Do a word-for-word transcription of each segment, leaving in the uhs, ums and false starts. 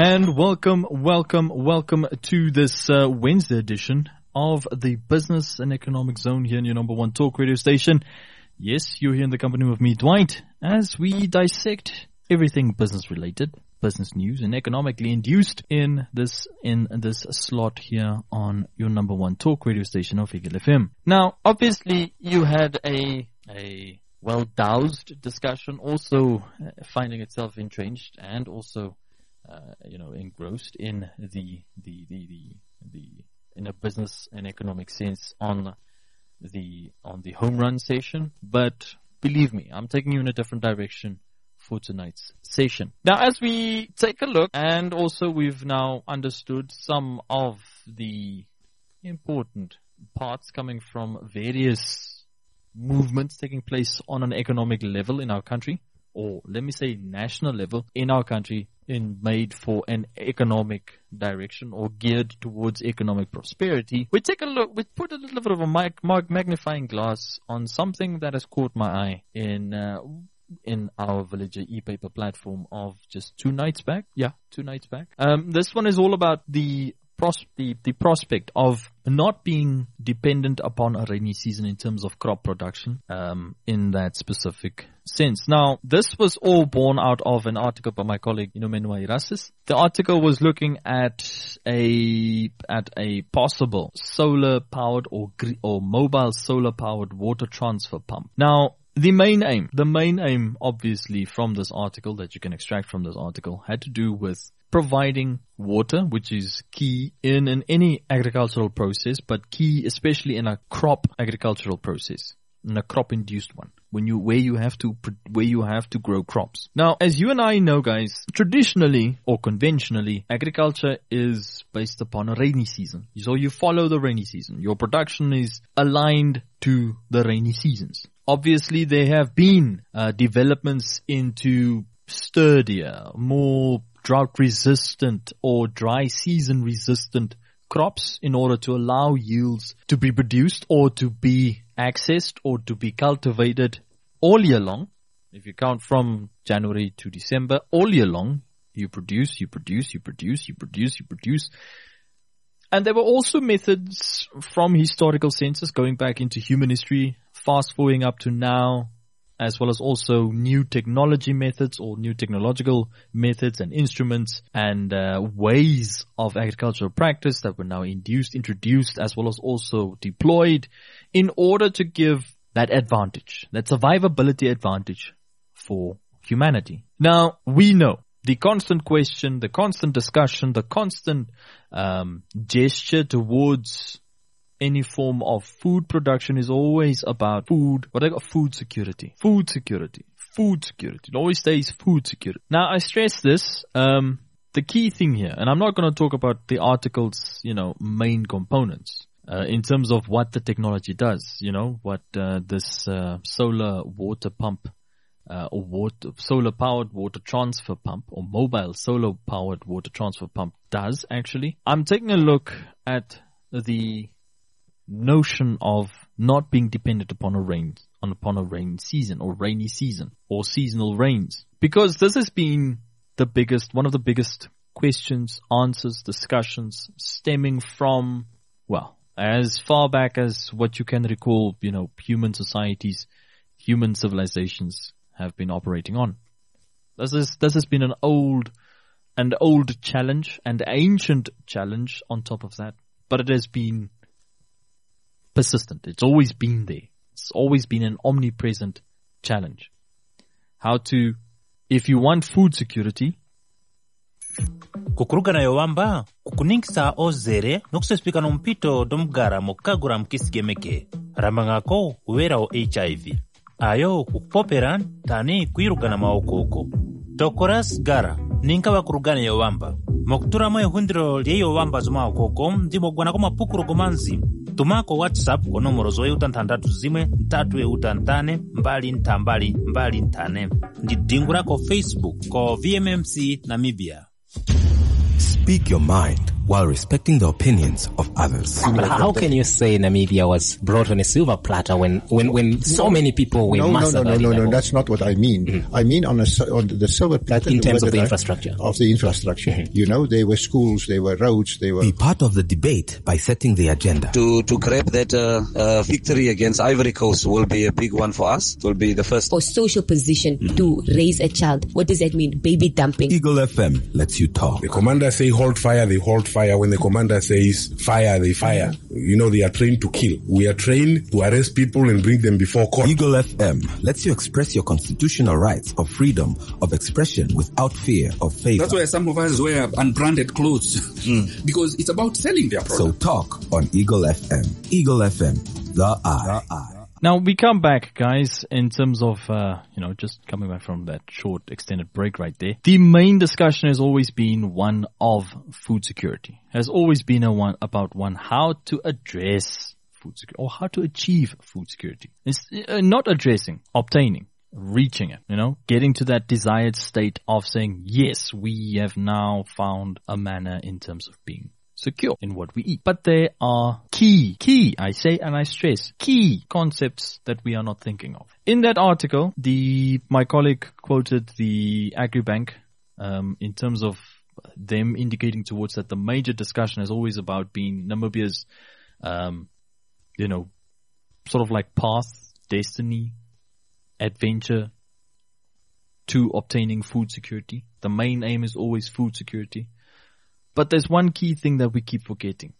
And welcome, welcome, welcome to this uh, Wednesday edition of the Business and Economic Zone here in your number one talk radio station. Yes, you're here in the company with me, Dwight, as we dissect everything business related, business news, and economically induced in this in this slot here on your number one talk radio station of Eagle F M. Now, obviously, you had a a well-doused discussion, also uh, finding itself entrenched and also Uh, you know, engrossed in the, the, the, the, the, in a business and economic sense on the, on the home run session. But believe me, I'm taking you in a different direction for tonight's session. Now, as we take a look, and also we've now understood some of the important parts coming from various movements taking place on an economic level in our country, or let me say national level in our country, in made for an economic direction or geared towards economic prosperity. We take a look, we put a little bit of a mag- magnifying glass on something that has caught my eye in uh, in our Villager e-paper platform of just two nights back. Yeah, two nights back. Um, this one is all about the Pros- the, the prospect of not being dependent upon a rainy season in terms of crop production um, in that specific sense. Now, this was all born out of an article by my colleague, Inomenwa Irasis. The article was looking at a at a possible solar-powered or gre- or mobile solar-powered water transfer pump. Now, the main aim, the main aim, obviously, from this article that you can extract from this article had to do with providing water, which is key in, in any agricultural process, but key especially in a crop agricultural process, in a crop-induced one, when you where you have to where you have to grow crops. Now, as you and I know, guys, traditionally or conventionally, agriculture is based upon a rainy season. So you follow the rainy season. Your production is aligned to the rainy seasons. Obviously, there have been uh, developments into sturdier, more drought-resistant or dry season-resistant crops in order to allow yields to be produced or to be accessed or to be cultivated all year long. If you count from January to December, all year long, you produce, you produce, you produce, you produce, you produce. And there were also methods from historical senses going back into human history, fast-forwarding up to now, as well as also new technology methods or new technological methods and instruments and uh, ways of agricultural practice that were now induced, introduced, as well as also deployed in order to give that advantage, that survivability advantage for humanity. Now, we know the constant question, the constant discussion, the constant um, gesture towards any form of food production is always about food, what I got, food security, food security, food security. It always stays food security. Now, I stress this, um, the key thing here, and I'm not going to talk about the article's, you know, main components, uh, in terms of what the technology does, you know, what, uh, this, uh, solar water pump, uh, or water, solar powered water transfer pump or mobile solar powered water transfer pump does actually. I'm taking a look at the notion of not being dependent upon a rain, on upon a rain season or rainy season or seasonal rains, because this has been the biggest, one of the biggest questions, answers, discussions stemming from, well, as far back as what you can recall, you know, human societies, human civilizations have been operating on. This is, this has been an old, an old challenge and ancient challenge on top of that, but it has been persistent. It's always been there. It's always been an omnipresent challenge. How to, if you want food security, kukurugana yowamba kukunikisa ozere nokusespika nompito domgara mokagura mkisigemeke rambangako uwera o H I V ayo ukupopera tani kuirugana maokoko tokoras gara ninka wakurugana yowamba mokutura moyo hundiro liyo wamba zuma okoko ndimo gwana koma pukuro komanzi tumako WhatsApp ko nomero zoe utantandatu zimwe ntatu e utantane mbali ntambali mbali ntane ndi dingura ko Facebook ko V M M C Namibia. Speak your mind while respecting the opinions of others. But how can you say Namibia was brought on a silver platter when, when, when so no, many people were no, massacred? No, no, no, no, no, that's not what I mean. Mm-hmm. I mean on, a, on the silver platter. In terms of the infrastructure. Of the infrastructure. Mm-hmm. You know, there were schools, there were roads, there were... Be part of the debate by setting the agenda. To, to grab that uh, uh, victory against Ivory Coast will be a big one for us. It will be the first. For social position mm-hmm. to raise a child. What does that mean? Baby dumping. Eagle F M lets you talk. The commander say hold fire, they hold fire. When the commander says fire, they fire. You know, they are trained to kill. We are trained to arrest people and bring them before court. Eagle F M lets you express your constitutional rights of freedom of expression without fear of favor. That's why some of us wear unbranded clothes mm. because it's about selling their product. So talk on Eagle F M. Eagle F M, the eye. The eye. Now we come back, guys, in terms of, uh, you know, just coming back from that short extended break right there. The main discussion has always been one of food security. Has always been a one about one how to address food security or how to achieve food security. It's uh, not addressing, obtaining, reaching it, you know, getting to that desired state of saying, yes, we have now found a manner in terms of being secure in what we eat. But there are key, key, I say and I stress, key concepts that we are not thinking of. In that article, the my colleague quoted the Agribank um, in terms of them indicating towards that the major discussion is always about being Namibia's, um, you know, sort of like path, destiny, adventure to obtaining food security. The main aim is always food security. But there's one key thing that we keep forgetting.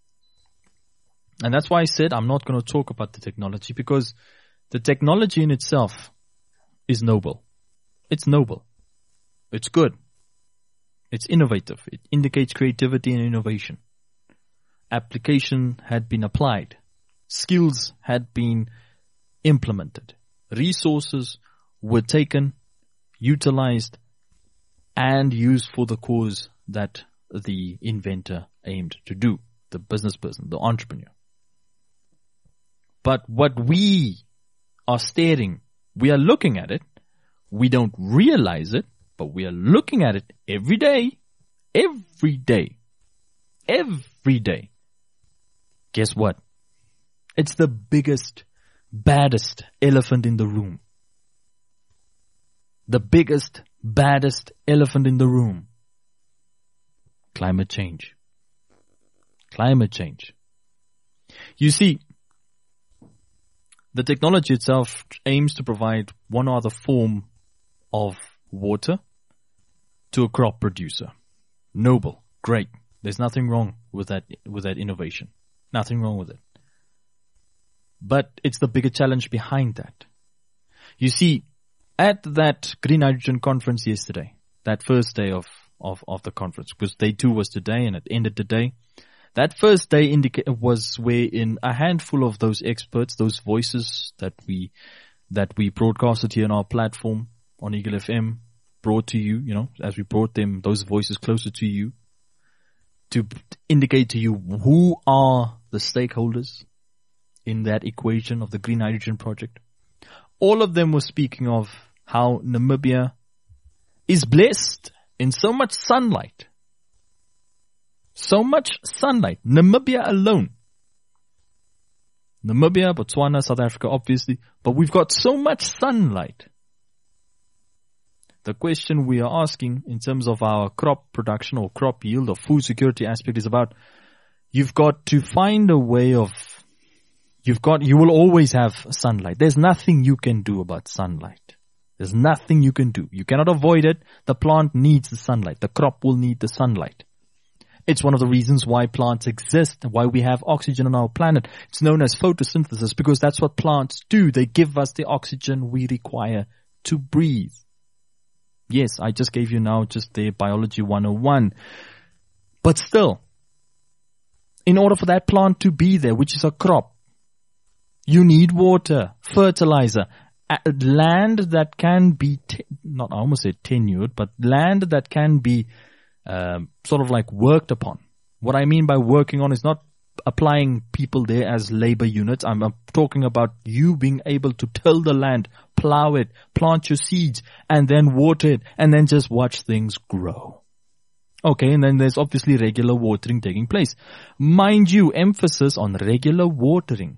And that's why I said I'm not going to talk about the technology, because the technology in itself is noble. It's noble. It's good. It's innovative. It indicates creativity and innovation. Application had been applied. Skills had been implemented. Resources were taken, utilized, and used for the cause that the inventor aimed to do, the business person, the entrepreneur. But what we are staring, we are looking at it, we don't realize it, but we are looking at it every day, every day, every day. Guess what? It's the biggest, baddest elephant in the room. The biggest, baddest elephant in the room. Climate change. Climate change. You see, the technology itself aims to provide one or other form of water to a crop producer. Noble. Great. There's nothing wrong with that, with that innovation. Nothing wrong with it. But it's the bigger challenge behind that. You see, at that Green Hydrogen conference yesterday, that first day of Of, of the conference, because day two was today and it ended today. That first day indica- was wherein a handful of those experts, those voices that we, that we broadcasted here on our platform on Eagle F M, brought to you, you know, as we brought them, those voices closer to you, to indicate to you who are the stakeholders in that equation of the Green Hydrogen Project. All of them were speaking of how Namibia is blessed in so much sunlight. So much sunlight. Namibia alone. Namibia, Botswana, South Africa, obviously. But we've got so much sunlight. The question we are asking in terms of our crop production or crop yield or food security aspect is about, you've got to find a way of, you've got, you will always have sunlight. There's nothing you can do about sunlight. There's nothing you can do. You cannot avoid it. The plant needs the sunlight. The crop will need the sunlight. It's one of the reasons why plants exist and why we have oxygen on our planet. It's known as photosynthesis because that's what plants do. They give us the oxygen we require to breathe. Yes, I just gave you now just the biology one oh one. But still, in order for that plant to be there, which is a crop, you need water, fertilizer, land that can be, t- not I almost said tenured, but land that can be um, sort of like worked upon. What I mean by working on is not applying people there as labor units. I'm, I'm talking about you being able to till the land, plow it, plant your seeds, and then water it, and then just watch things grow. Okay, and then there's obviously regular watering taking place. Mind you, emphasis on regular watering.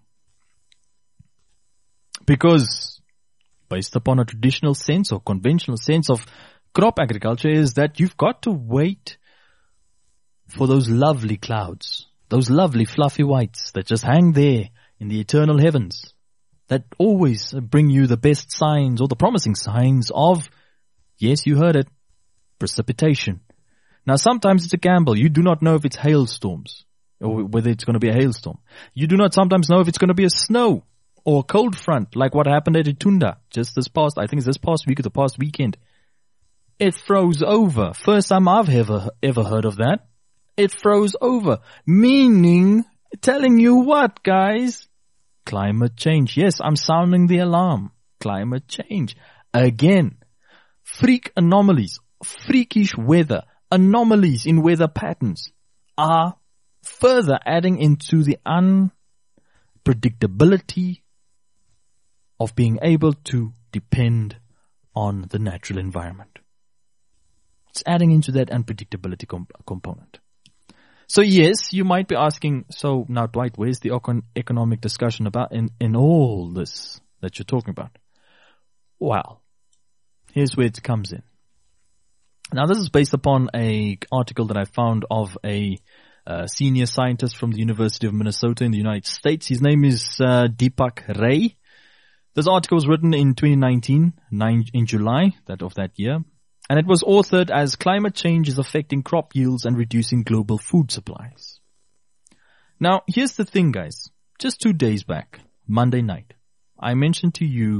Because based upon a traditional sense or conventional sense of crop agriculture is that you've got to wait for those lovely clouds, those lovely fluffy whites that just hang there in the eternal heavens, that always bring you the best signs or the promising signs of, yes, you heard it, precipitation. Now, sometimes it's a gamble. You do not know if it's hailstorms or whether it's going to be a hailstorm. You do not sometimes know if it's going to be a snow or a cold front, like what happened at Itunda just this past, I think it's this past week or the past weekend. It froze over. First time I've ever, ever heard of that. It froze over. Meaning, telling you what, guys? Climate change. Yes, I'm sounding the alarm. Climate change. Again, freak anomalies, freakish weather, anomalies in weather patterns are further adding into the unpredictability of being able to depend on the natural environment. It's adding into that unpredictability comp- component. So yes, you might be asking, so now Dwight, where's the econ- economic discussion about in, in all this that you're talking about? Well, here's where it comes in. Now, this is based upon a article that I found of a uh, senior scientist from the University of Minnesota in the United States. His name is uh, Deepak Ray. This article was written in twenty nineteen, nine, in July that of that year, and it was authored as Climate Change is Affecting Crop Yields and Reducing Global Food Supplies. Now, here's the thing, guys. Just two days back, Monday night, I mentioned to you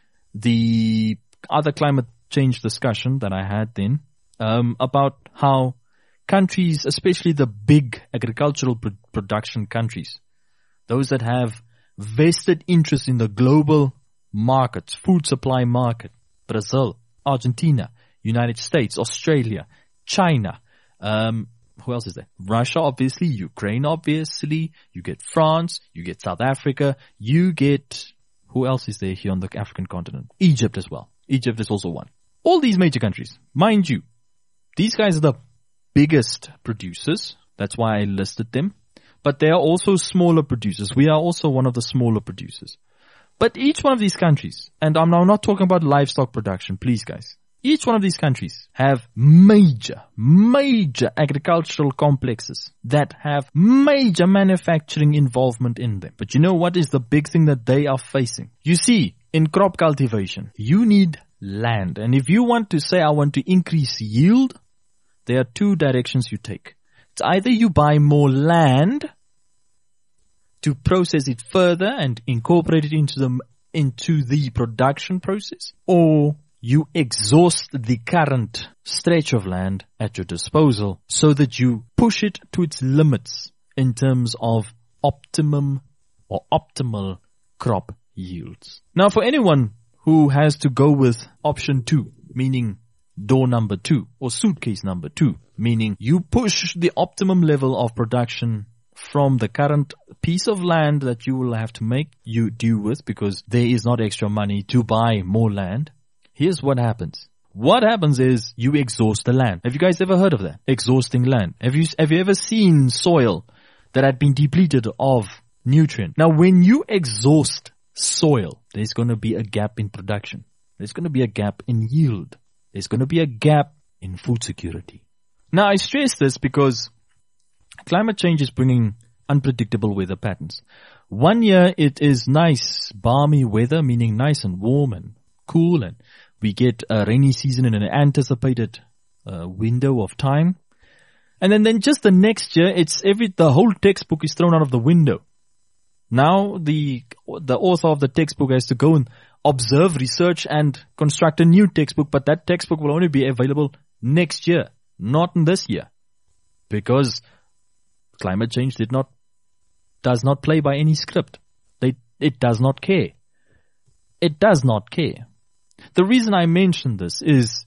the other climate change discussion that I had then, Um, about how countries, especially the big agricultural pro- production countries, those that have vested interest in the global markets, food supply market, Brazil, Argentina, United States, Australia, China, um, who else is there? Russia, obviously, Ukraine, obviously, you get France, you get South Africa, you get, who else is there here on the African continent? Egypt as well. Egypt is also one. All these major countries, mind you, these guys are the biggest producers. That's why I listed them. But they are also smaller producers. We are also one of the smaller producers. But each one of these countries, and I'm now not talking about livestock production, please guys. Each one of these countries have major, major agricultural complexes that have major manufacturing involvement in them. But you know what is the big thing that they are facing? You see, in crop cultivation, you need land. And if you want to say, I want to increase yield, there are two directions you take. It's either you buy more land to process it further and incorporate it into the, into the production process, or you exhaust the current stretch of land at your disposal so that you push it to its limits in terms of optimum or optimal crop yields. Now, for anyone who has to go with option two, meaning door number two, or suitcase number two, meaning you push the optimum level of production from the current piece of land that you will have to make you do with because there is not extra money to buy more land. Here's what happens. What happens is you exhaust the land. Have you guys ever heard of that? Exhausting land. Have you, have you ever seen soil that had been depleted of nutrient? Now, when you exhaust soil, there's going to be a gap in production. There's going to be a gap in yield. There's going to be a gap in food security. Now, I stress this because climate change is bringing unpredictable weather patterns. One year it is nice, balmy weather, meaning nice and warm and cool, and we get a rainy season in an anticipated uh, window of time. And then, then just the next year, it's every the whole textbook is thrown out of the window. Now the the author of the textbook has to go and observe, research, and construct a new textbook, but that textbook will only be available next year, not in this year, because climate change did not does not play by any script. They it does not care. It does not care. The reason I mention this is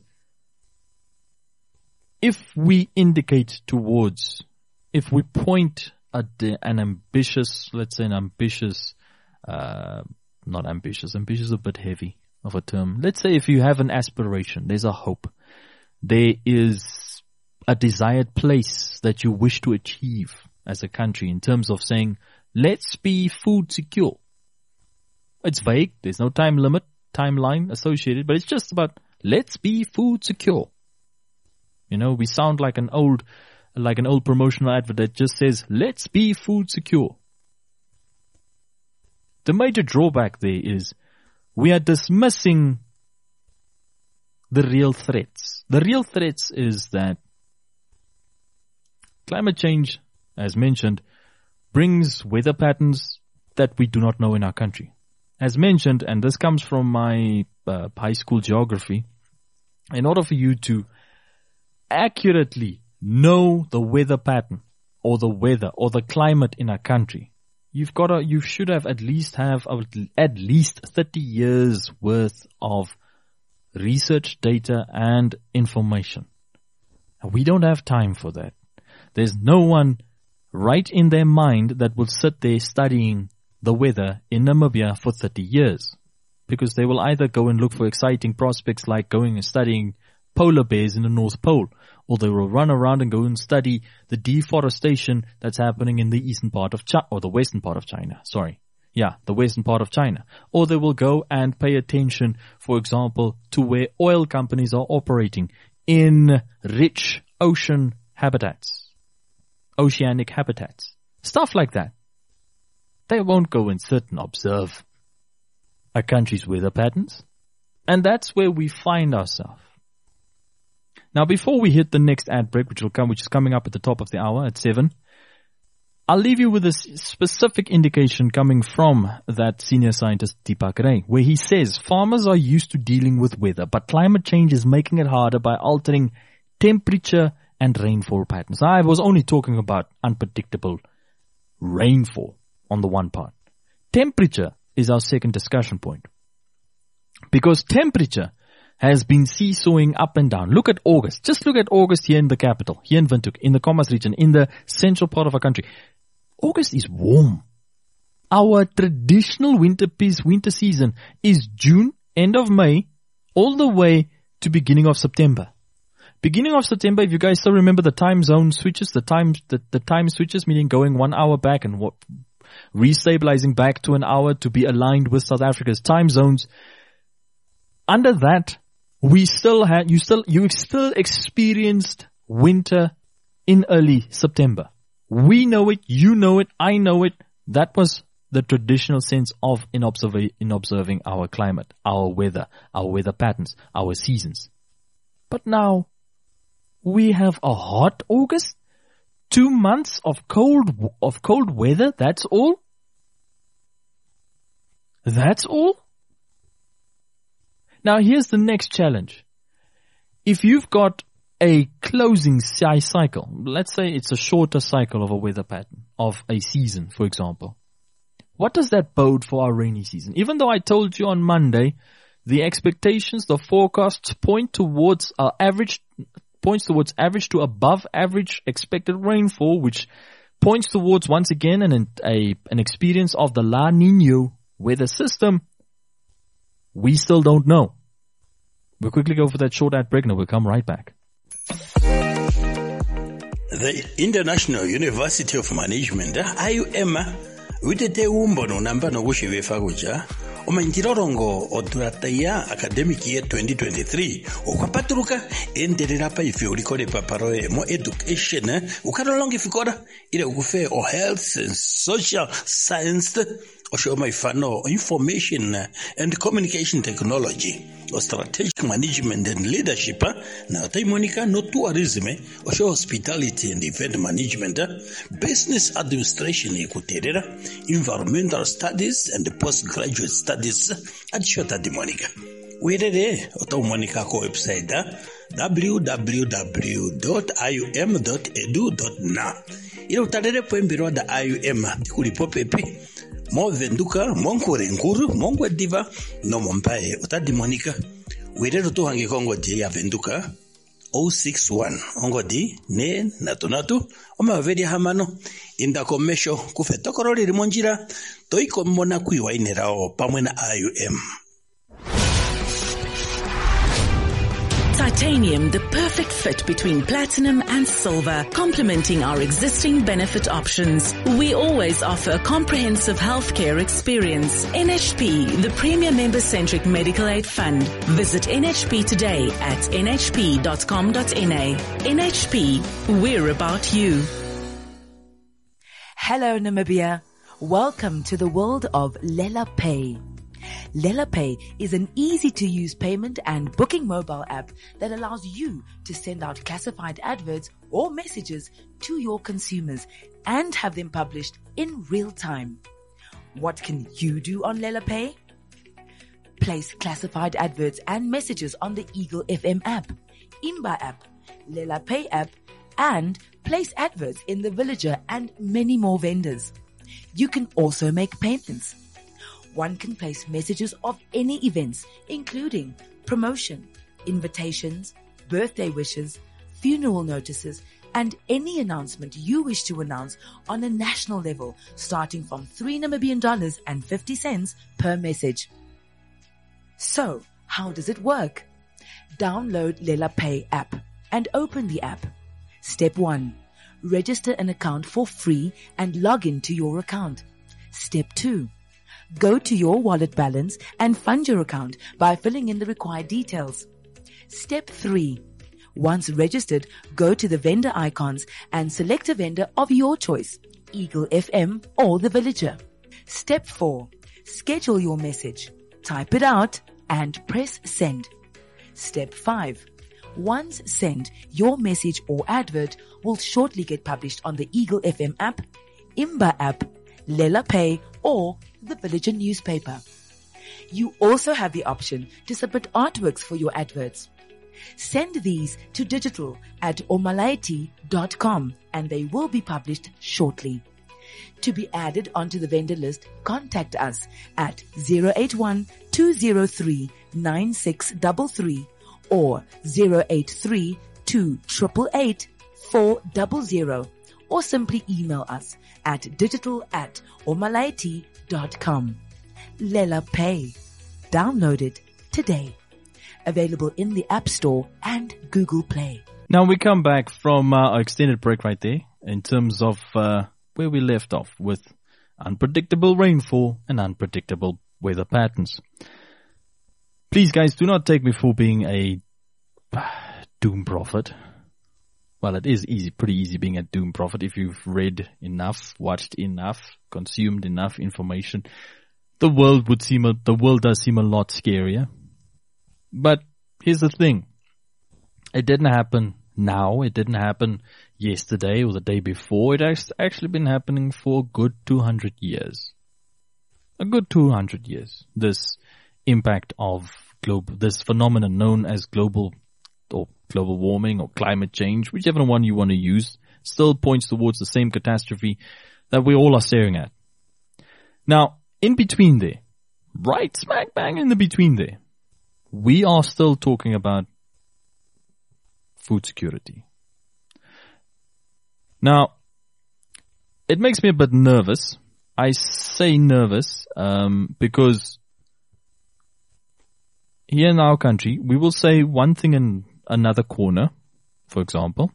if we indicate towards, if we point at the, an ambitious, let's say an ambitious, uh, not ambitious, ambitious is a bit heavy of a term. Let's say if you have an aspiration, there's a hope. There is a desired place that you wish to achieve as a country in terms of saying, let's be food secure. It's vague. There's no time limit, timeline associated, but it's just about let's be food secure. You know, we sound like an old, like an old promotional advert that just says, let's be food secure. The major drawback there is we are dismissing the real threats. The real threats is that climate change, as mentioned, brings weather patterns that we do not know in our country. As mentioned, and this comes from my uh, high school geography, in order for you to accurately know the weather pattern or the weather or the climate in a country, you've got to, you should have at least have at least thirty years worth of research, data, and information. And we don't have time for that. There's no one right in their mind that will sit there studying the weather in Namibia for thirty years. Because they will either go and look for exciting prospects like going and studying polar bears in the North Pole, or they will run around and go and study the deforestation that's happening in the eastern part of China, or the western part of China, sorry. Yeah, the western part of China. Or they will go and pay attention, for example, to where oil companies are operating in rich ocean habitats, oceanic habitats, stuff like that. They won't go and sit and observe a country's weather patterns. And that's where we find ourselves. Now, before we hit the next ad break, which will come, which is coming up at the top of the hour at seven, I'll leave you with a specific indication coming from that senior scientist Deepak Ray, where he says farmers are used to dealing with weather, but climate change is making it harder by altering temperature and rainfall patterns. I was only talking about unpredictable rainfall on the one part. Temperature is our second discussion point. Because temperature has been seesawing up and down. Look at August. Just look at August here in the capital, here in Windhoek, in the Commerce region, in the central part of our country. August is warm. Our traditional winter piece, winter season is June, end of May, all the way to beginning of September. Beginning of September, if you guys still remember the time zone switches, the time, the, the time switches, meaning going one hour back and what, restabilizing back to an hour to be aligned with South Africa's time zones. Under that, we still had, you still, you still experienced winter in early September. We know it, you know it, I know it. That was the traditional sense of in, observa- in observing our climate, our weather, our weather patterns, our seasons. But now, we have a hot August, two months of cold, of cold weather, that's all? That's all? Now here's the next challenge. If you've got a closing cycle, let's say it's a shorter cycle of a weather pattern, of a season, for example, what does that bode for our rainy season? Even though I told you on Monday, the expectations, the forecasts point towards our average, points towards average to above average expected rainfall, which points towards once again an, a, an experience of the La Nina weather system. We still don't know. We'll quickly go for that short ad break and we'll come right back. The International University of Management, I U M, witete umbono namba no gushiwe faguja, omanjirorongo odurataya academic year twenty twenty-three, okwapaturuka enderera pa ife ulikole paparoe mo education, ukarolongi fikora, ile ukufe o health and social science, Oshoma Ifano, information and communication technology, or strategic management and leadership, na taimonika no tourism, Osho hospitality and event management, business administration ekuterera, environmental studies and postgraduate studies at Shota de Monica. Werere oto Monica ko website w w w dot i u m dot e d u dot n a. Ile utarere poembiro da I U M dikulipo pepe. Mo venduka, monkore nkuru, mongwe diva, no mompae, otadi monika. Werero tu hangi kongo di ya venduka, zero six one, ongo di, ne, natu natu, oma veri hamano, inda komesho, kufe tokorori rimonjira, toiko mona kuiwa inerao, pamwena I U M. Titanium, the perfect fit between platinum and silver, complementing our existing benefit options. We always offer a comprehensive healthcare experience. N H P, the premier member-centric medical aid fund. Visit N H P today at n h p dot com dot n a. N H P, we're about you. Hello Namibia. Welcome to the world of Lela Pay. Lela Pay is an easy-to-use payment and booking mobile app that allows you to send out classified adverts or messages to your consumers and have them published in real time. What can you do on Lela Pay? Place classified adverts and messages on the Eagle F M app, Imba app, Lela Pay app, and place adverts in the Villager and many more vendors. You can also make payments. One can place messages of any events, including promotion, invitations, birthday wishes, funeral notices, and any announcement you wish to announce on a national level, starting from three Namibian dollars and fifty cents per message. So, how does it work? Download Lela Pay app and open the app. Step one. Register an account for free and log in to your account. Step two. Go to your wallet balance and fund your account by filling in the required details. Step three. Once registered, go to the vendor icons and select a vendor of your choice, Eagle F M or the Villager. Step four. Schedule your message. Type it out and press send. Step five. Once sent, your message or advert will shortly get published on the Eagle F M app, Imba app, Lela Pay, or the Villager newspaper. You also have the option to submit artworks for your adverts. Send these to digital at omalaiti dot com and they will be published shortly. To be added onto the vendor list, contact us at zero eight one, two zero three, nine six three three or zero eight three, two eight eight, eight, four zero zero or simply email us at digital at omalaiti dot com. Lela Pay. Download it today. Available in the App Store and Google Play. Now we come back from uh, our extended break right there in terms of uh, where we left off with unpredictable rainfall and unpredictable weather patterns. Please guys, do not take me for being a doom prophet. Well, it is easy, pretty easy being a doom prophet if you've read enough, watched enough, consumed enough information. The world would seem, a, the world does seem a lot scarier. But here's the thing. It didn't happen now. It didn't happen yesterday or the day before. It has actually been happening for a good two hundred years. A good two hundred years. This impact of global, this phenomenon known as global or global warming or climate change, whichever one you want to use, still points towards the same catastrophe that we all are staring at. Now, in between there, right smack bang in the between there, we are still talking about food security. Now, it makes me a bit nervous. I say nervous um, because here in our country, we will say one thing in another corner, for example.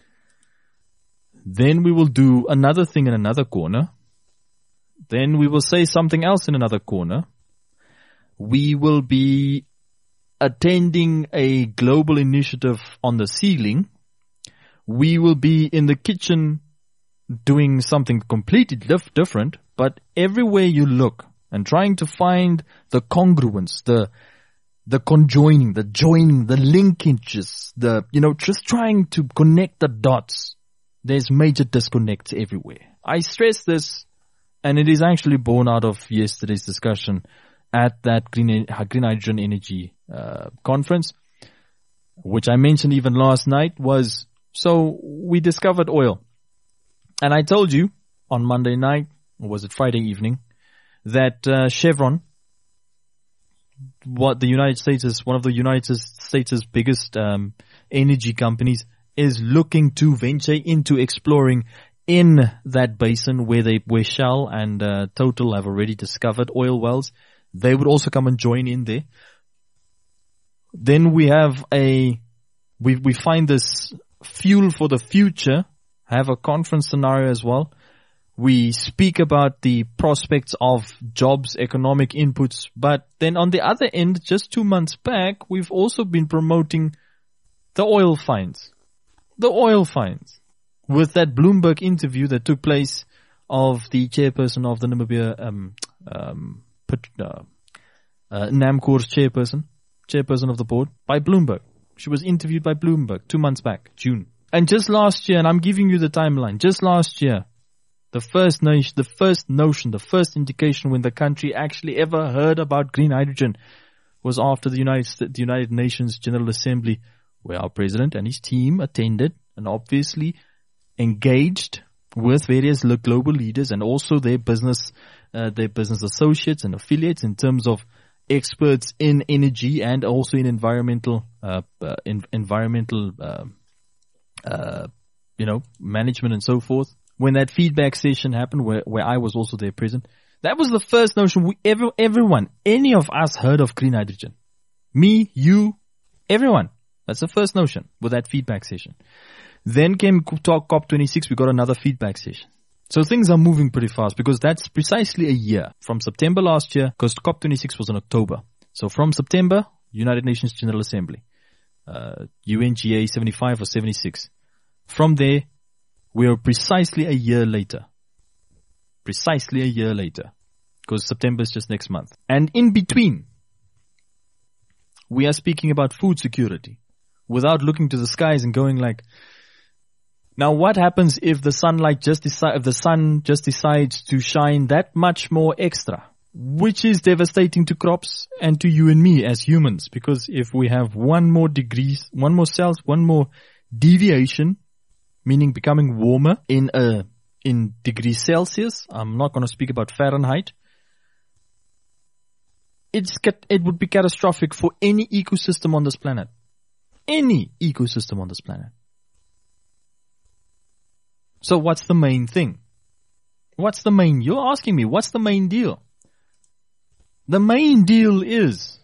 Then we will do another thing in another corner. Then we will say something else in another corner. We will be attending a global initiative on the ceiling. We will be in the kitchen doing something completely dif- different, but everywhere you look and trying to find the congruence, the the conjoining, the joining, the linkages, the, you know, just trying to connect the dots. There's major disconnects everywhere. I stress this, and it is actually born out of yesterday's discussion at that Green, green Hydrogen Energy uh, conference, which I mentioned even last night, was, so we discovered oil. And I told you on Monday night, or was it Friday evening, that uh, Chevron, what the United States is, one of the United States' biggest um, energy companies, is looking to venture into exploring in that basin where they, where Shell and uh, Total have already discovered oil wells. They would also come and join in there. Then we have a we we find this fuel for the future, have a conference scenario as well. We speak about the prospects of jobs, economic inputs, but then on the other end, just two months back, we've also been promoting the oil finds. The oil finds. With that Bloomberg interview that took place of the chairperson of the Namibia, um, um, uh, uh, NAMCOR's chairperson, chairperson of the board, by Bloomberg. She was interviewed by Bloomberg two months back, June. And just last year, and I'm giving you the timeline, just last year, the first nation, the first notion, the first indication when the country actually ever heard about green hydrogen was after the United States, the United Nations General Assembly, where our president and his team attended and obviously engaged with various global leaders and also their business, uh, their business associates and affiliates in terms of experts in energy and also in environmental, uh, uh in, environmental, uh, uh, you know, management and so forth. When that feedback session happened, where, where I was also there present, that was the first notion we ever, everyone, any of us heard of green hydrogen. Me, you, everyone. That's the first notion with that feedback session. Then came talk COP twenty-six, we got another feedback session. So things are moving pretty fast because that's precisely a year from September last year, because COP twenty-six was in October. So from September, United Nations General Assembly, uh, U N G A seventy-five or seventy-six. From there, we are precisely a year later. Precisely a year later. Because September is just next month. And in between, we are speaking about food security without looking to the skies and going like, now what happens if the sunlight just decide, if the sun just decides to shine that much more extra, which is devastating to crops and to you and me as humans, because if we have one more degrees, one more cells, one more deviation, meaning becoming warmer in a, in degrees Celsius, I'm not going to speak about Fahrenheit, it's, it would be catastrophic for any ecosystem on this planet. Any ecosystem on this planet. So what's the main thing? What's the main, you're asking me, what's the main deal? The main deal is,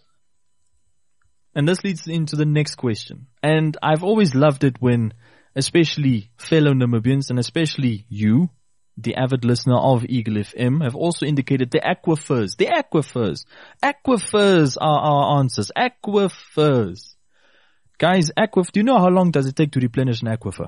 and this leads into the next question, and I've always loved it when, especially fellow Namibians, and especially you, the avid listener of Eagle F M, have also indicated the aquifers, the aquifers. Aquifers are our answers. Aquifers. Guys, aquif, do you know how long does it take to replenish an aquifer?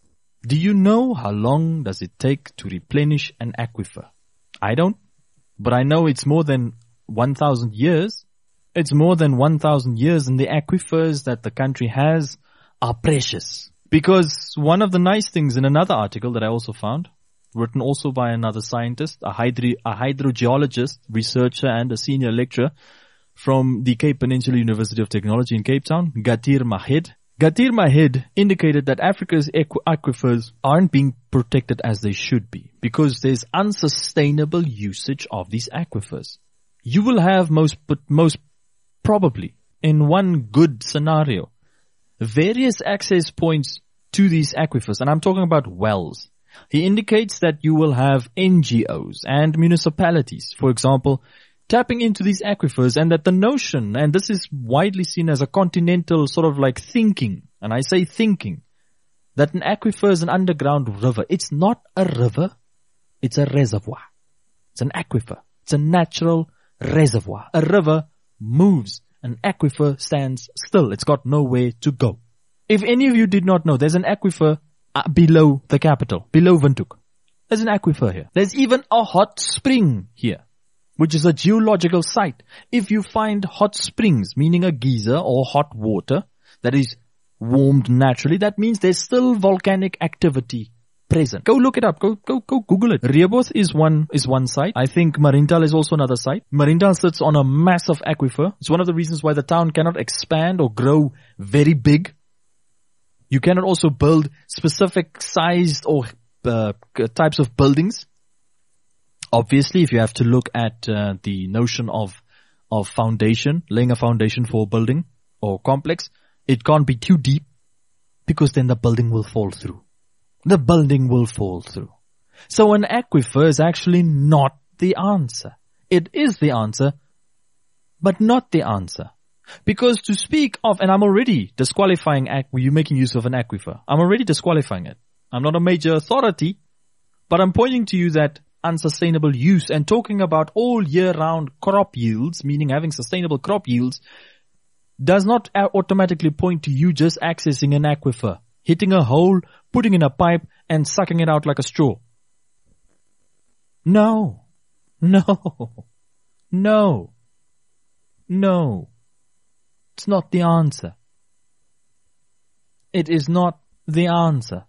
Do you know how long does it take to replenish an aquifer? I don't, but I know it's more than one thousand years. It's more than one thousand years, and the aquifers that the country has are precious. Because one of the nice things in another article that I also found, written also by another scientist, a, hydro, a hydrogeologist, researcher, and a senior lecturer from the Cape Peninsula University of Technology in Cape Town, Gatir Mahed. Gatir Mahed indicated that Africa's aquifers aren't being protected as they should be because there's unsustainable usage of these aquifers. You will have most, but most probably, in one good scenario, various access points to these aquifers, and I'm talking about wells. He indicates that you will have N G Os and municipalities, for example, tapping into these aquifers, and that the notion, and this is widely seen as a continental sort of like thinking, and I say thinking, that an aquifer is an underground river. It's not a river, it's a reservoir. It's an aquifer. It's a natural reservoir. A river moves. An aquifer stands still. It's got nowhere to go. If any of you did not know, there's an aquifer uh, below the capital, below Windhoek. There's an aquifer here. There's even a hot spring here, which is a geological site. If you find hot springs, meaning a geyser or hot water that is warmed naturally, that means there's still volcanic activity present. Go look it up. Go, go, go Google it. Rehoboth is one, is one site. I think Marintal is also another site. Marintal sits on a massive aquifer. It's one of the reasons why the town cannot expand or grow very big. You cannot also build specific sized or uh, types of buildings. Obviously, if you have to look at uh, the notion of of foundation, laying a foundation for a building or complex, it can't be too deep because then the building will fall through. The building will fall through. So an aquifer is actually not the answer. It is the answer, but not the answer. Because to speak of, and I'm already disqualifying, you making use of an aquifer. I'm already disqualifying it. I'm not a major authority, but I'm pointing to you that unsustainable use and talking about all year round crop yields, meaning having sustainable crop yields, does not automatically point to you just accessing an aquifer, hitting a hole, putting in a pipe and sucking it out like a straw. No, no, no, no. It's not the answer. It is not the answer.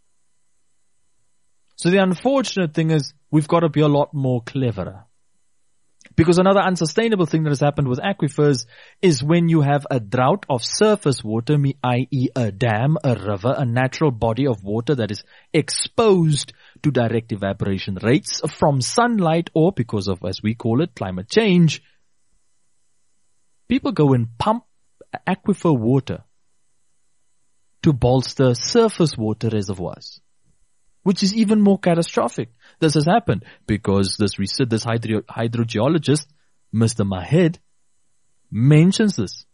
So the unfortunate thing is we've got to be a lot more cleverer. Because another unsustainable thing that has happened with aquifers is when you have a drought of surface water, that is a dam, a river, a natural body of water that is exposed to direct evaporation rates from sunlight or because of, as we call it, climate change. People go and pump aquifer water to bolster surface water reservoirs, which is even more catastrophic. This has happened because this research, this hydro, hydrogeologist, Mister Mahed, mentions this.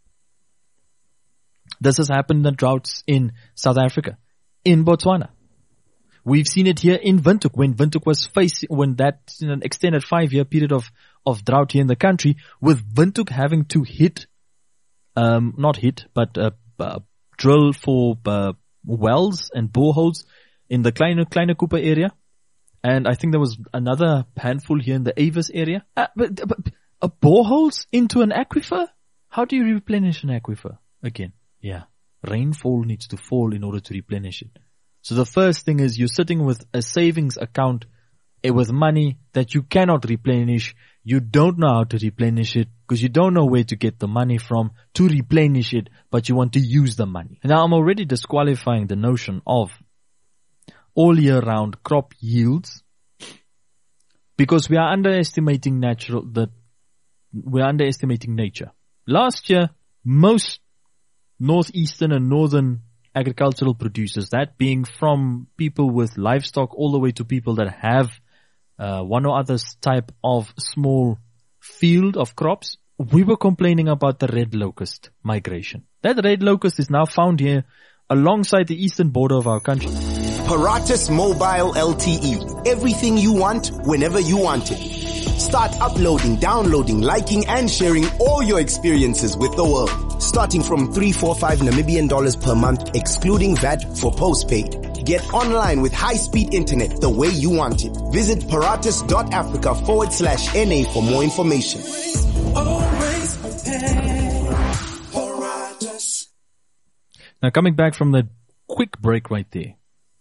This has happened in droughts in South Africa, in Botswana. We've seen it here in Windhoek when Windhoek was facing, when that, in an extended five-year period of, of drought here in the country, with Windhoek having to hit, um, not hit, but, uh, uh drill for, uh, wells and boreholes in the Kleine, Kleine Cooper area. And I think there was another handful here in the Avis area. Uh, but, but uh, boreholes into an aquifer? How do you replenish an aquifer? Again, yeah, rainfall needs to fall in order to replenish it. So the first thing is you're sitting with a savings account uh, with money that you cannot replenish. You don't know how to replenish it because you don't know where to get the money from to replenish it, but you want to use the money. Now I'm already disqualifying the notion of all year round crop yields because we are underestimating natural, the, we are underestimating nature. Last year, most northeastern and northern agricultural producers, that being from people with livestock all the way to people that have uh, one or other type of small field of crops, we were complaining about the red locust migration. That red locust is now found here alongside the eastern border of our country. Paratus Mobile L T E. Everything you want, whenever you want it. Start uploading, downloading, liking, and sharing all your experiences with the world. Starting from three four five Namibian dollars per month, excluding V A T for postpaid. Get online with high-speed internet the way you want it. Visit paratus.africa forward slash NA for more information. Always prepare. Paratus. Now coming back from the quick break right there.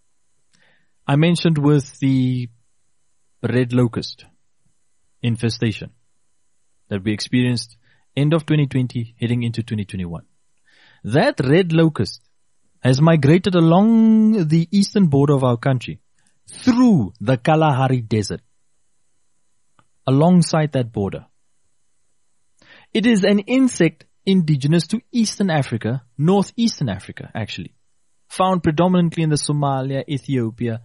I mentioned with the red locust infestation that we experienced end of twenty twenty heading into twenty twenty-one. That red locust has migrated along the eastern border of our country through the Kalahari Desert alongside that border. It is an insect indigenous to Eastern Africa, Northeastern Africa actually, found predominantly in the Somalia, Ethiopia,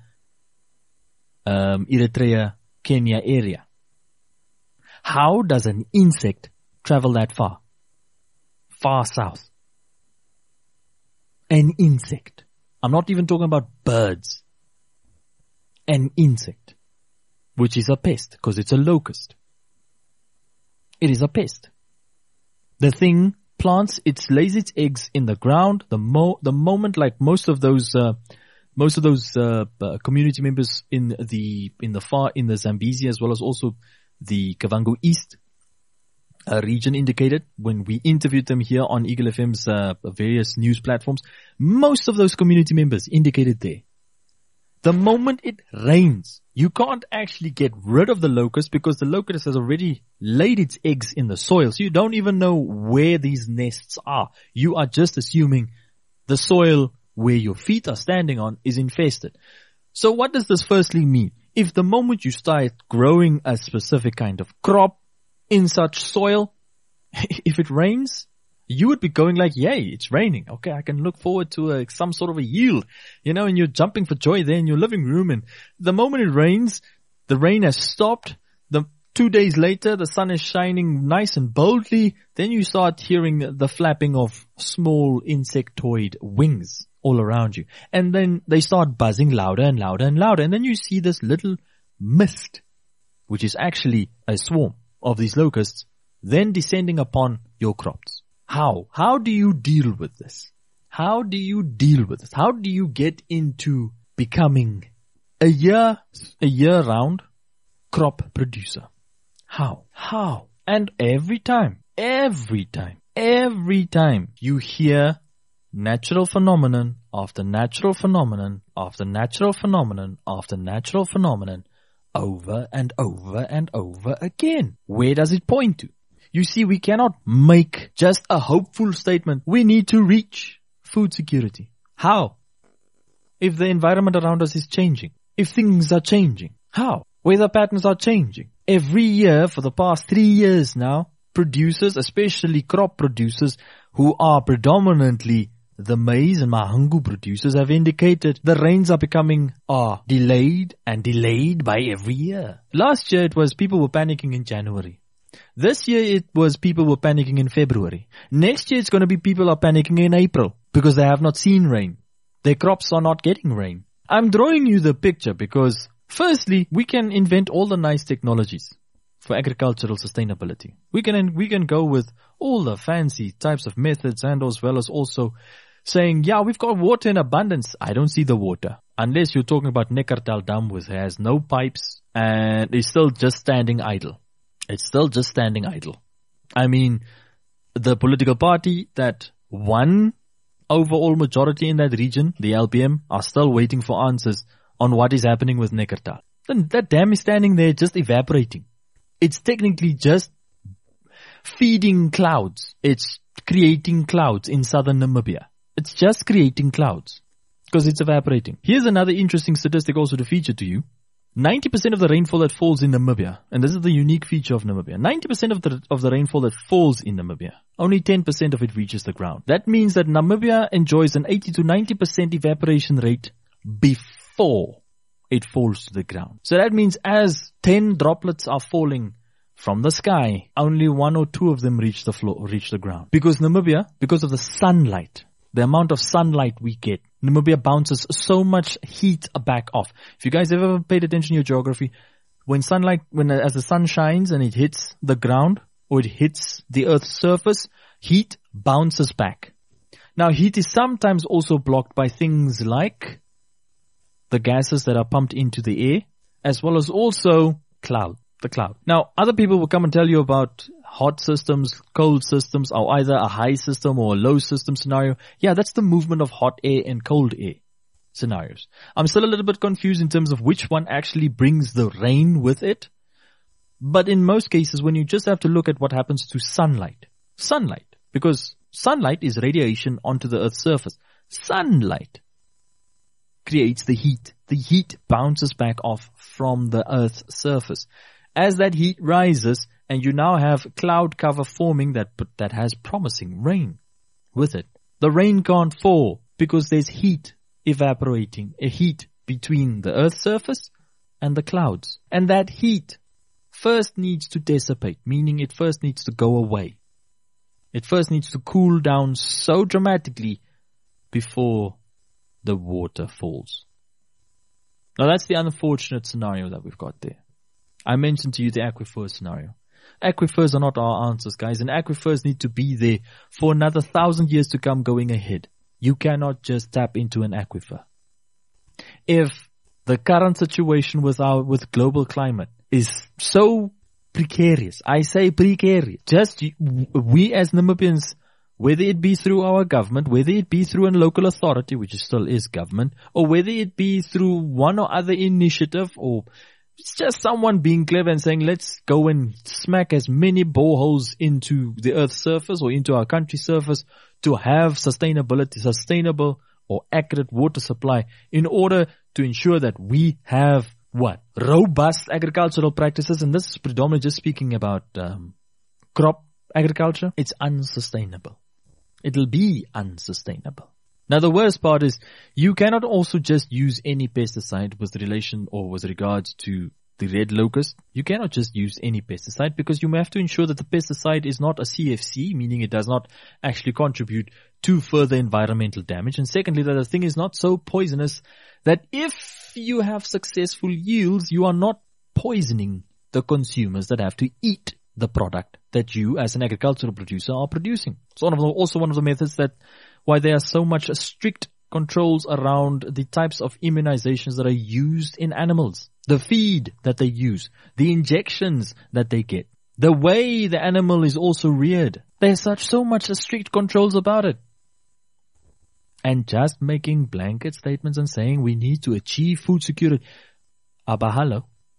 Um, Eritrea, Kenya area. How does an insect travel that far? Far south. An insect. I'm not even talking about birds. An insect. Which is a pest, because it's a locust. It is a pest. The thing plants, it lays its eggs in the ground the mo- the moment like most of those, uh, Most of those uh, uh, community members in the in the far in the Zambezi as well as also the Kavango East uh, region indicated when we interviewed them here on Eagle F M's uh, various news platforms, most of those community members indicated there. The moment it rains, you can't actually get rid of the locust because the locust has already laid its eggs in the soil. So you don't even know where these nests are. You are just assuming the soil where your feet are standing on is infested. So what does this firstly mean? If the moment you start growing a specific kind of crop in such soil, if it rains, you would be going like, yay, it's raining. Okay, I can look forward to a, some sort of a yield, you know, and you're jumping for joy there in your living room. And the moment it rains, the rain has stopped. The Two days later, the sun is shining nice and boldly. Then you start hearing the flapping of small insectoid wings all around you. And then they start buzzing louder and louder and louder. And then you see this little mist, which is actually a swarm of these locusts, then descending upon your crops. How? How do you deal with this? How do you deal with this? How do you get into becoming a year, a year-round crop producer? How? How? And every time, every time, every time you hear natural phenomenon after natural phenomenon after natural phenomenon after natural phenomenon over and over and over again. Where does it point to? You see, we cannot make just a hopeful statement. We need to reach food security. How? If the environment around us is changing, if things are changing, how? Weather patterns are changing. Every year for the past three years now, producers, especially crop producers who are predominantly the maize and mahangu producers, have indicated the rains are becoming are delayed and delayed by every year. Last year it was people were panicking in January. This year it was people were panicking in February. Next year it's going to be people are panicking in April because they have not seen rain. Their crops are not getting rain. I'm drawing you the picture because firstly, we can invent all the nice technologies for agricultural sustainability. We can we can go with all the fancy types of methods and as well as also saying, yeah, we've got water in abundance. I don't see the water. Unless you're talking about Neckartal Dam, which has no pipes and is still just standing idle. It's still just standing idle. I mean, the political party that won overall majority in that region, the L P M, are still waiting for answers on what is happening with Neckartal. Then that dam is standing there just evaporating. It's technically just feeding clouds. It's creating clouds in southern Namibia. It's just creating clouds because it's evaporating. Here's another interesting statistic also to feature to you. ninety percent of the rainfall that falls in Namibia, and this is the unique feature of Namibia, ninety percent of the, of the rainfall that falls in Namibia, only ten percent of it reaches the ground. That means that Namibia enjoys an eighty to ninety percent evaporation rate before it falls to the ground. So that means as ten droplets are falling from the sky, only one or two of them reach the floor, reach the ground. Because Namibia, because of the sunlight, the amount of sunlight we get, Namibia bounces so much heat back off. If you guys have ever paid attention to your geography, when sunlight, when as the sun shines and it hits the ground or it hits the earth's surface, heat bounces back. Now heat is sometimes also blocked by things like the gases that are pumped into the air, as well as also cloud, the cloud. Now other people will come and tell you about hot systems, cold systems, or either a high system or a low system scenario. Yeah, that's the movement of hot air and cold air scenarios. I'm still a little bit confused in terms of which one actually brings the rain with it. But in most cases, when you just have to look at what happens to sunlight, sunlight, because sunlight is radiation onto the Earth's surface. Sunlight creates the heat. The heat bounces back off from the Earth's surface. As that heat rises, and you now have cloud cover forming that that has promising rain with it. The rain can't fall because there's heat evaporating, a heat between the Earth's surface and the clouds. And that heat first needs to dissipate, meaning it first needs to go away. It first needs to cool down so dramatically before the water falls. Now that's the unfortunate scenario that we've got there. I mentioned to you the aquifer scenario. Aquifers are not our answers, guys, and aquifers need to be there for another thousand years to come going ahead. You cannot just tap into an aquifer. If the current situation with our, with global climate is so precarious, I say precarious, just we as Namibians, whether it be through our government, whether it be through a local authority, which still is government, or whether it be through one or other initiative, or it's just someone being clever and saying, let's go and smack as many boreholes into the Earth's surface or into our country's surface to have sustainability, sustainable or accurate water supply in order to ensure that we have what? Robust agricultural practices. And this is predominantly just speaking about um, crop agriculture. It's unsustainable. It'll be unsustainable. Now the worst part is you cannot also just use any pesticide with relation or with regards to the red locust, you cannot just use any pesticide because you have to ensure that the pesticide is not a C F C, meaning it does not actually contribute to further environmental damage. And secondly, that the thing is not so poisonous that if you have successful yields, you are not poisoning the consumers that have to eat the product that you as an agricultural producer are producing. It's one of the, also one of the methods that why there are so much strict controls around the types of immunizations that are used in animals, the feed that they use, the injections that they get, the way the animal is also reared. There's such so much strict controls about it. And just making blanket statements and saying we need to achieve food security. Abahalo.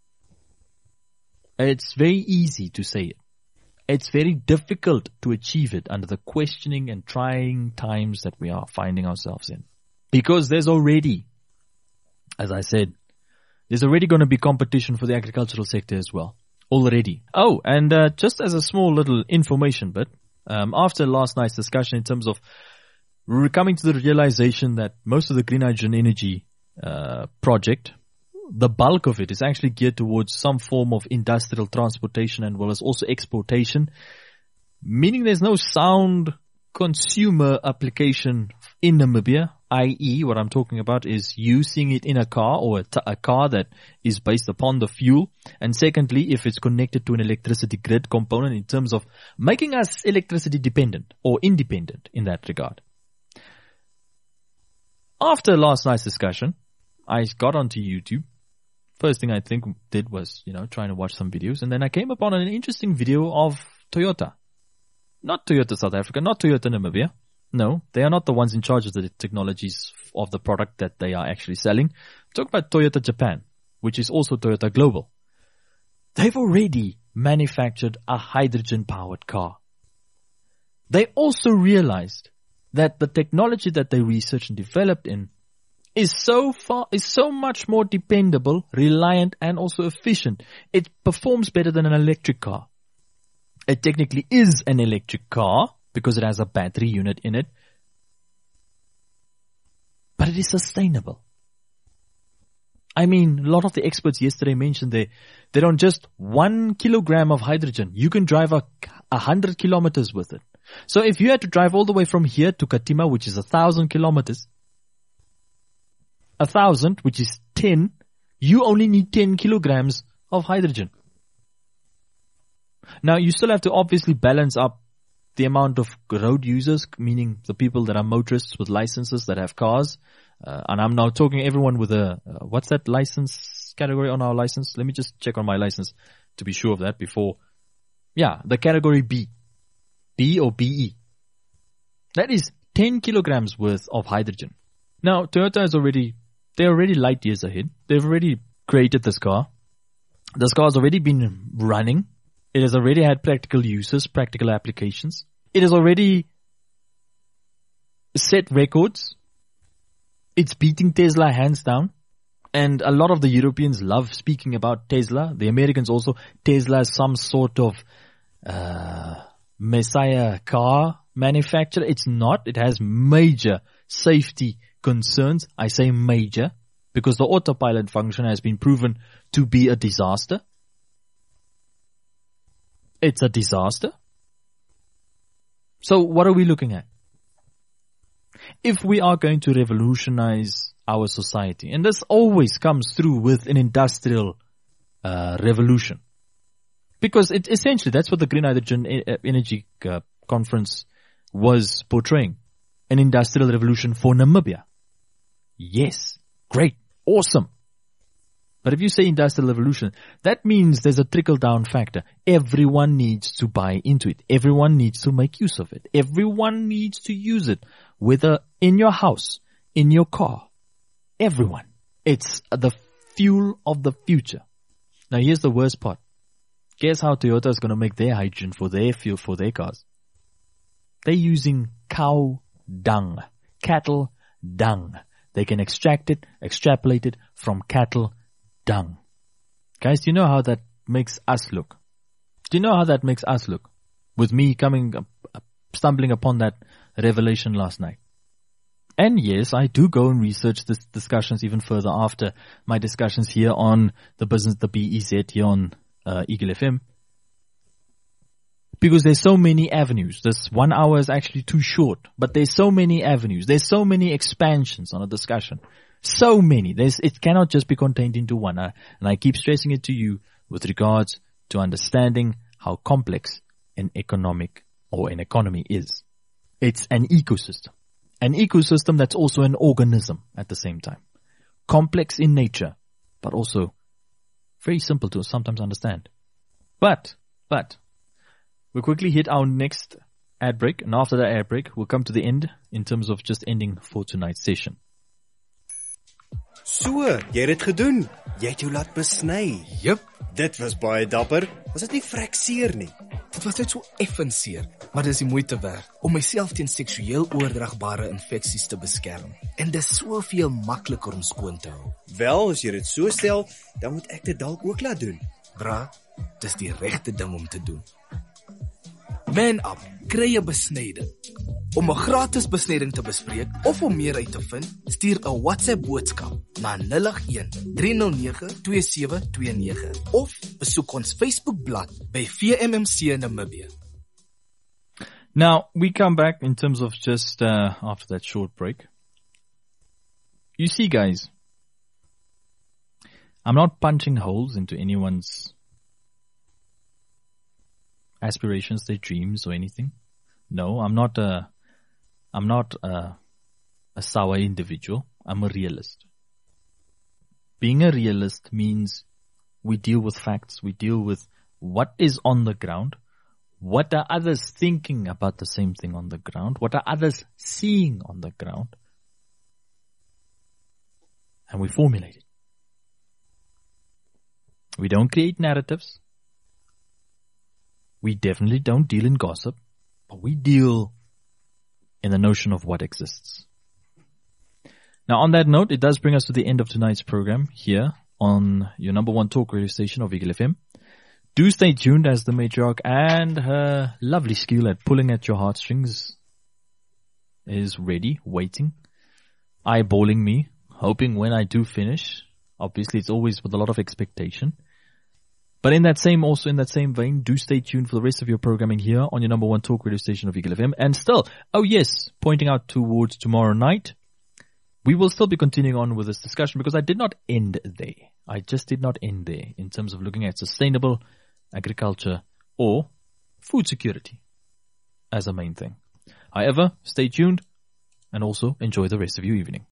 It's very easy to say it. It's very difficult to achieve it under the questioning and trying times that we are finding ourselves in. Because there's already, as I said, there's already going to be competition for the agricultural sector as well. Already. Oh, and uh, just as a small little information bit, um, after last night's discussion in terms of we're coming to the realization that most of the green hydrogen energy uh, project, the bulk of it is actually geared towards some form of industrial transportation and well as also exportation, meaning there's no sound consumer application in Namibia, that is what I'm talking about is using it in a car or a, t- a car that is based upon the fuel. And secondly, if it's connected to an electricity grid component in terms of making us electricity dependent or independent in that regard. After last night's discussion, I got onto YouTube. First thing I think did was, you know, trying to watch some videos. And then I came upon an interesting video of Toyota. Not Toyota South Africa, not Toyota Namibia. No, they are not the ones in charge of the technologies of the product that they are actually selling. I'm talking about Toyota Japan, which is also Toyota Global. They've already manufactured a hydrogen-powered car. They also realized that the technology that they researched and developed in is so far, is so much more dependable, reliant, and also efficient. It performs better than an electric car. It technically is an electric car because it has a battery unit in it. But it is sustainable. I mean, a lot of the experts yesterday mentioned they, that on just one kilogram of hydrogen, you can drive a, a hundred kilometers with it. So if you had to drive all the way from here to Katima, which is a thousand kilometers, a thousand, which is ten, you only need ten kilograms of hydrogen. Now, you still have to obviously balance up the amount of road users, meaning the people that are motorists with licenses that have cars. Uh, and I'm now talking everyone with a, uh, what's that license category on our license? Let me just check on my license to be sure of that before. Yeah, the category B. B or B E. That is ten kilograms worth of hydrogen. Now, Toyota is already, they're already light years ahead. They've already created this car. This car has already been running. It has already had practical uses, practical applications. It has already set records. It's beating Tesla hands down. And a lot of the Europeans love speaking about Tesla. The Americans also. Tesla is some sort of uh, messiah car manufacturer. It's not. It has major safety concerns. I say major because the autopilot function has been proven to be a disaster. It's a disaster. So what are we looking at? If we are going to revolutionize our society, and this always comes through with an industrial uh, revolution, because it essentially that's what the Green Hydrogen Energy uh, Conference was portraying, an industrial revolution for Namibia. Yes, great, awesome. But if you say industrial revolution, that means there's a trickle-down factor. Everyone needs to buy into it. Everyone needs to make use of it. Everyone needs to use it, whether in your house, in your car. Everyone. It's the fuel of the future. Now here's the worst part. Guess how Toyota is going to make their hydrogen for their fuel for their cars? They're using cow dung, cattle dung. They can extract it, extrapolate it from cattle dung. Guys, do you know how that makes us look? Do you know how that makes us look? With me coming, uh, stumbling upon that revelation last night. And yes, I do go and research this discussions even further after my discussions here on the business, the B E Z here on uh, Eagle F M. Because there's so many avenues. This one hour is actually too short, but there's so many avenues. There's so many expansions on a discussion. So many. There's, it cannot just be contained into one. Uh, and I keep stressing it to you with regards to understanding how complex an economic or an economy is. It's an ecosystem. An ecosystem that's also an organism at the same time. Complex in nature, but also very simple to sometimes understand. But, but, we'll quickly hit our next ad break, and after that ad break, we'll come to the end in terms of just ending for tonight's session. So, jy het dit gedoen. Jy het jou laat besny. Jep. Dit was baie dapper. Was dit nie vrek seer nie? Dit was net so effens seer, maar dis die moeite werd om myself teen seksueel oordraagbare infeksies te beskerm. En dis soveel makliker om skoon te hou. Wel, as jy dit so stel, dan moet ek dit dalk ook laat doen. Bra, dis die regte ding om te doen. Man Up, kry 'n besnyding. Om 'n gratis besnyding te bespreek of om meer uit te vind, stuur 'n WhatsApp boodskap na nul agt een, drie nul nege, twee sewe twee nege of besoek ons Facebookblad by V M M C Namibia. Now, we come back in terms of just uh, after that short break. You see, guys, I'm not punching holes into anyone's aspirations, their dreams or anything. No, I'm not a, I'm not a, a sour individual. I'm a realist. Being a realist means we deal with facts. We deal with what is on the ground. What are others thinking about the same thing on the ground? What are others seeing on the ground? And we formulate it. We don't create narratives. We definitely don't deal in gossip, but we deal in the notion of what exists. Now, on that note, it does bring us to the end of tonight's program here on your number one talk radio station of Eagle F M. Do stay tuned as the matriarch and her lovely skill at pulling at your heartstrings is ready, waiting, eyeballing me, hoping when I do finish. Obviously, it's always with a lot of expectation. But in that same, also in that same vein, do stay tuned for the rest of your programming here on your number one talk radio station of Eagle F M. And still, oh yes, pointing out towards tomorrow night, we will still be continuing on with this discussion because I did not end there. I just did not end there in terms of looking at sustainable agriculture or food security as a main thing. However, stay tuned and also enjoy the rest of your evening.